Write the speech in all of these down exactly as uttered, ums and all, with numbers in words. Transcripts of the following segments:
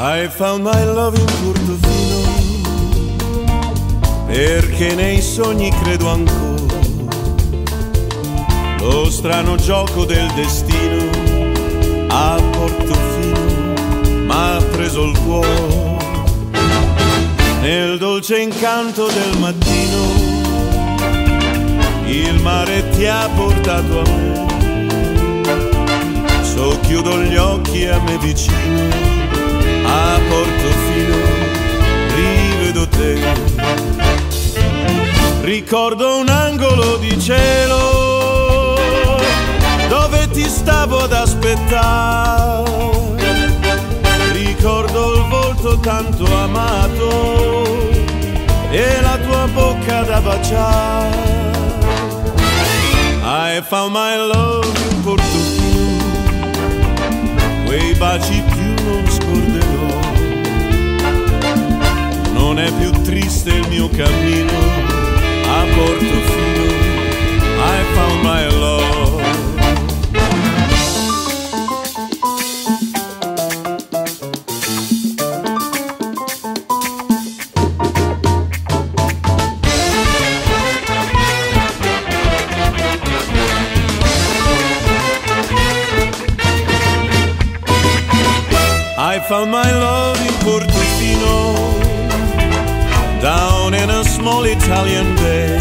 I found my love in Portofino, perché nei sogni credo ancora. Lo strano gioco del destino a Portofino m'ha preso il cuore. Nel dolce incanto del mattino il mare ti ha portato a me. So chiudo gli occhi a me vicino, a Portofino rivedo te. Ricordo un angolo di cielo dove ti stavo ad aspettare. Ricordo il volto tanto amato e la tua bocca da baciare. I found my love in Portofino, quei baci più non scorderò. Non è più triste il mio cammino a Portofino. I found my love. I found my love in Portofino, down in a small Italian bay.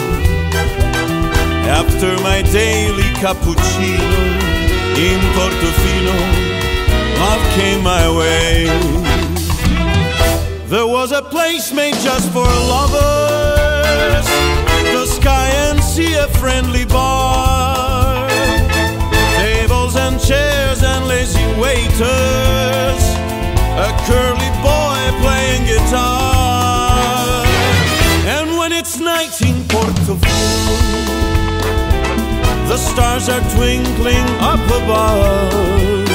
After my daily cappuccino in Portofino, love came my way. There was a place made just for lovers, the sky and sea a friendly bar, tables and chairs and lazy waiters, a curly boy playing guitar. And when it's night in Portofino, the stars are twinkling up above.